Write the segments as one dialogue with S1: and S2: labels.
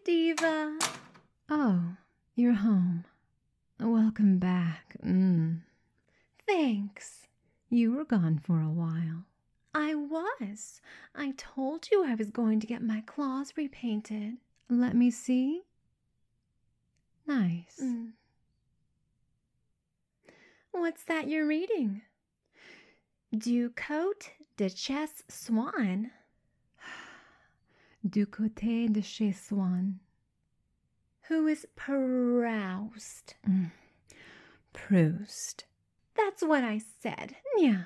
S1: Diva.
S2: Oh, you're home. Welcome back.
S1: Thanks.
S2: You were gone for a while.
S1: I was. I told you I was going to get my claws repainted.
S2: Let me see. Nice.
S1: What's that you're reading? Du Côté de chez Swann.
S2: Du côté de chez Swann.
S1: Who is Proust?
S2: Proust.
S1: That's what I said. Yeah.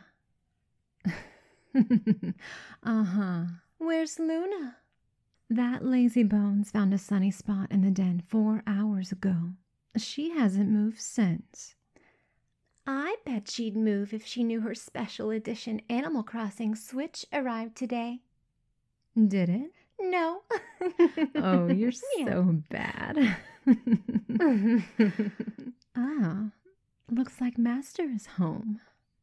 S2: Uh-huh.
S1: Where's Luna?
S2: That lazy bones found a sunny spot in the den 4 hours ago. She hasn't moved since.
S1: I bet she'd move if she knew her special edition Animal Crossing Switch arrived today.
S2: Did it?
S1: No.
S2: Oh, you're so bad. Ah, looks like Master is home.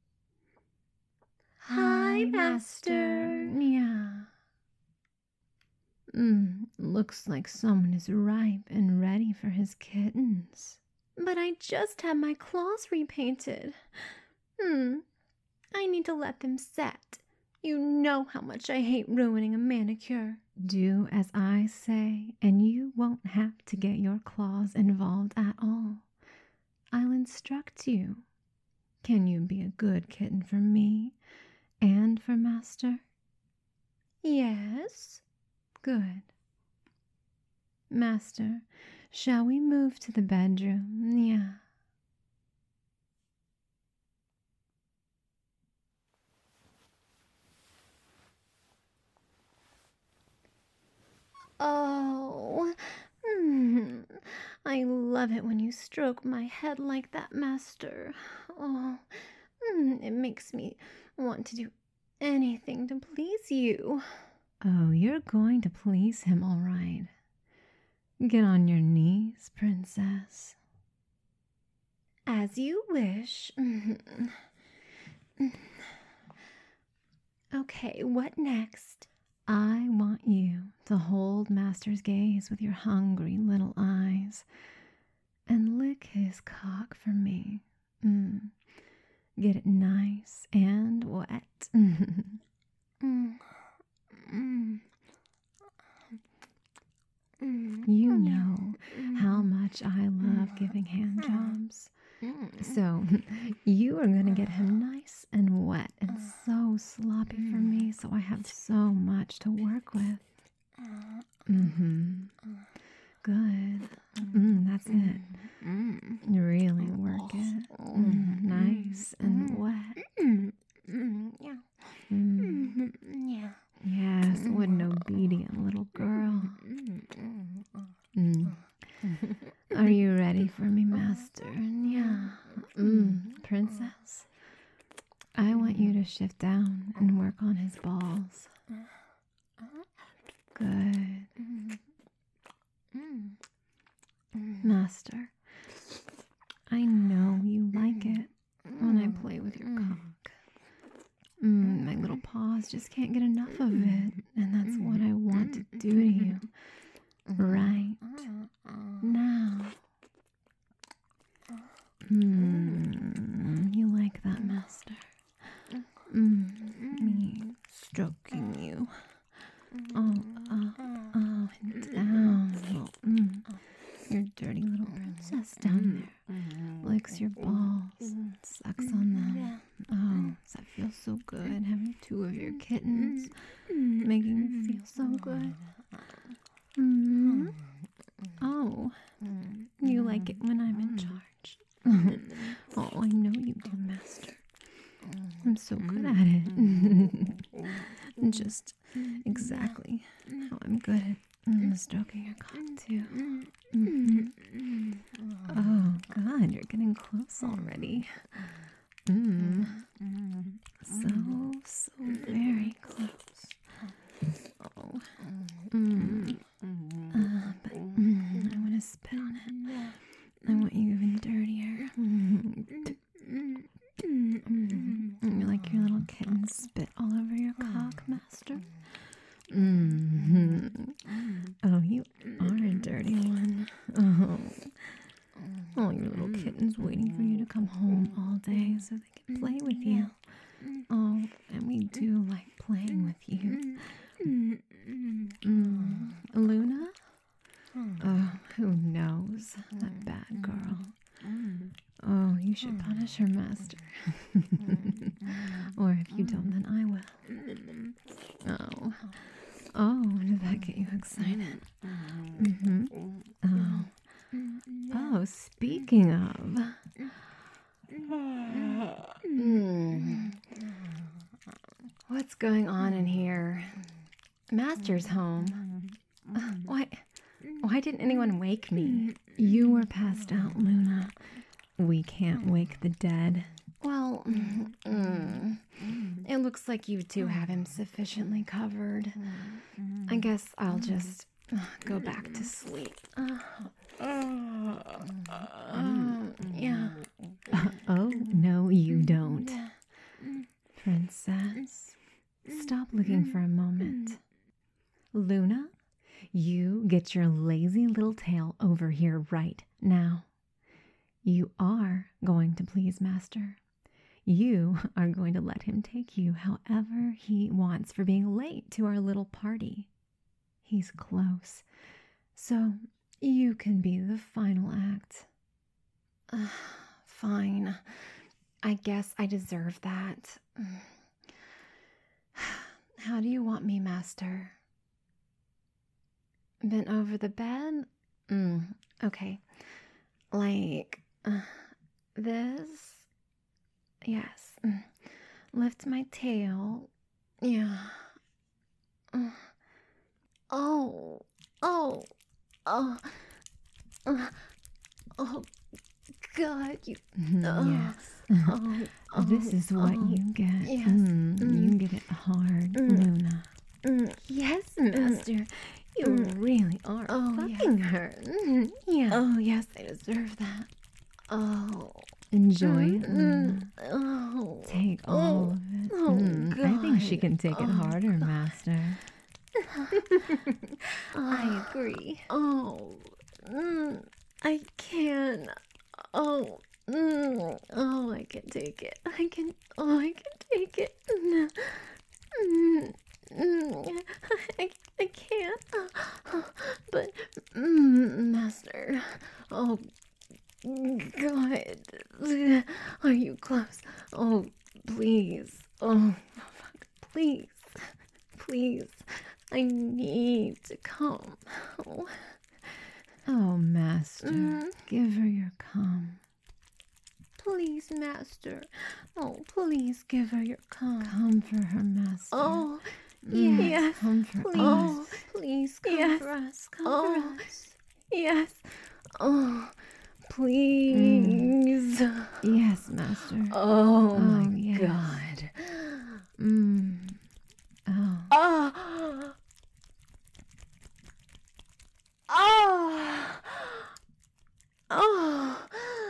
S1: Hi, Master.
S2: Yeah. Looks like someone is ripe and ready for his kittens.
S1: But I just had my claws repainted. I need to let them set. You know how much I hate ruining a manicure.
S2: Do as I say, and you won't have to get your claws involved at all. I'll instruct you. Can you be a good kitten for me and for Master?
S1: Yes.
S2: Good. Master, shall we move to the bedroom? Yeah.
S1: Oh, I love it when you stroke my head like that, Master. Oh, it makes me want to do anything to please you.
S2: Oh, you're going to please him, all right. Get on your knees, princess.
S1: As you wish. Okay, what next?
S2: I want you to hold Master's gaze with your hungry little eyes and lick his cock for me. Get it nice and wet. You know how much I love giving hand jobs. So you are going to get him nice and wet and so sloppy for me, so I have so much to work with. Good. That's it. Really work it. Nice and wet.
S1: Yeah.
S2: Yes, what an obedient little girl. Are you ready for me, Master? Yeah. Princess, I want you to shift down and work on his balls. Good. Master, I know you like it when I play with your cock. My little paws just can't get enough of it, and that's what I want to do to you. Right now. You like that, Master? Me stroking you. And down. Your dirty little princess down there licks your balls, sucks on them. Oh, does that feel so good? Having 2 of your kittens making me feel so good. Oh, you like it when I'm in charge. Oh, I know you do, Master. I'm so good at it. Just exactly how I'm good at stroking your cock, too. Oh, God, you're getting close already. So very close. Oh. But I want to spit on it. I want you even dirtier. You like your little kitten spit all over your cock, Master? Oh, you are a dirty finish her, Master. Or if you don't, then I will. Oh. Oh, did that get you excited? Mm-hmm. Oh. Oh, speaking of. What's going on in here? Master's home. Why didn't anyone wake me? You were passed out, Luna. We can't wake the dead.
S1: Well, it looks like you two have him sufficiently covered. I guess I'll just go back to sleep. Yeah.
S2: Oh, no, you don't. Princess, stop looking for a moment. Luna, you get your lazy little tail over here right now. You are going to please Master. You are going to let him take you however he wants for being late to our little party. He's close, so you can be the final act.
S1: Fine. I guess I deserve that. How do you want me, Master? Bent over the bed? Okay. Like this? Yes. Lift my tail. Yeah. Oh, God, you.
S2: Yes. This is what you get.
S1: Yes.
S2: You get it hard, Luna.
S1: Yes, Master.
S2: You really are fucking her. Yeah.
S1: Oh, yes, I deserve that. Oh.
S2: Enjoy it, Luna.
S1: Oh.
S2: Take all of it.
S1: Oh,
S2: I think she
S1: God.
S2: can take it harder, Master.
S1: I agree. Oh. I can. Oh. I can take it. I can take it. I can't. But, Master. Oh, God. Are you close? Oh, please. Oh, fuck. Please. Please. I need to come.
S2: Oh, Master. Give her your cum.
S1: Please, Master. Oh, please give her your cum.
S2: Come for her, Master.
S1: Oh, yes.
S2: Come for
S1: Please.
S2: us.
S1: Oh, please come for us. Come for us. Yes. Oh, please.
S2: Yes, Master.
S1: Oh, my
S2: yes.
S1: God.
S2: Oh.
S1: Oh. Oh. Oh.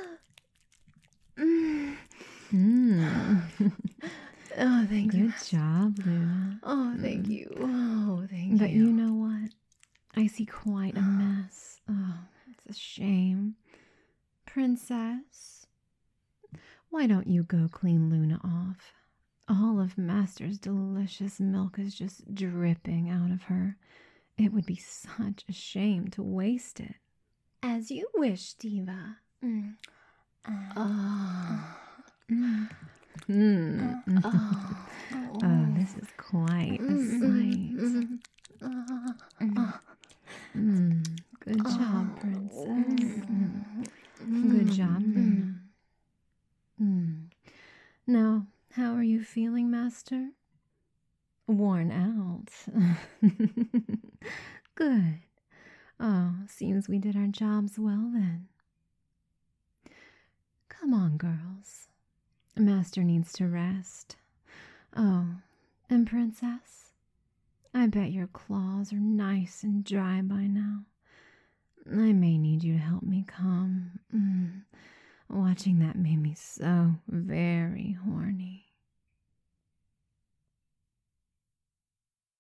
S1: Oh, thank you.
S2: Good job, Luna.
S1: Oh, thank you. Oh, thank you.
S2: But you know what? I see quite a mess. Oh, it's a shame. Princess, why don't you go clean Luna off? All of Master's delicious milk is just dripping out of her. It would be such a shame to waste it.
S1: As you wish, Diva.
S2: Oh, this is quite a sight. Good job, Princess. Good job, Luna. Now, how are you feeling, Master? Worn out. Good. Oh, seems we did our jobs well then. Come on, girls. Master needs to rest. Oh, and Princess? I bet your claws are nice and dry by now. I may need you to help me come. Watching that made me so very horny.